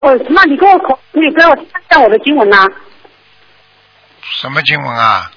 那你可以给我看一下我的经文吗？ 什么经文啊？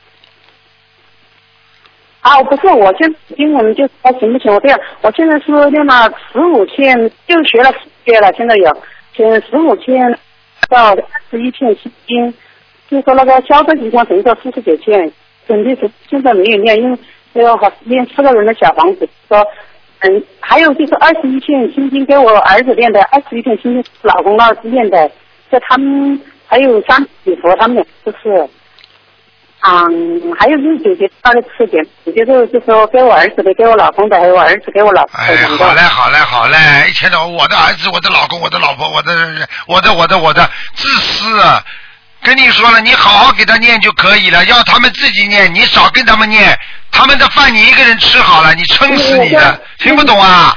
不是，我现在经文就行不行？我现在是念了15天，就学了4月了，现在有15天到21天心经，就说那个消灾吉祥神咒49天，准备是现在没有念，因为要念4个人的小房子。说还有就是21天心经给我儿子念的，21天心经老公那念的，就他们还有3礼佛，他们俩就是还有就是姐姐大概吃点，姐姐就是说给我儿子的，给我老公的，还有我儿子给我老婆的。 哎，好嘞，一天到晚我的儿子、我的老公、我的老婆、我的，自私啊！跟你说了，你好好给他念就可以了，要他们自己念，你少跟他们念，他们的饭你一个人吃好了，你撑死你的，听不懂啊？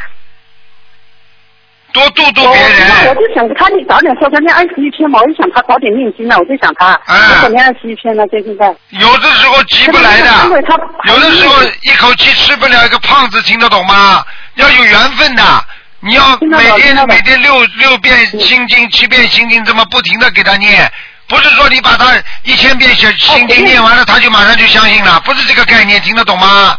多度别人。 我就想他早点说他念21天嘛，我就想他早点念经了，我就想他念21天了，现在。有的时候急不来的，有的时候一口气吃不了一个胖子，听得懂吗？要有缘分的。你要每天6遍心经、7遍心经，这么不停的给他念，不是说你把他1000遍心经念完了，他就马上就相信了，不是这个概念，听得懂吗？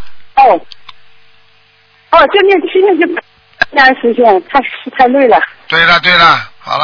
就念7遍就。20天，太累了。 对了，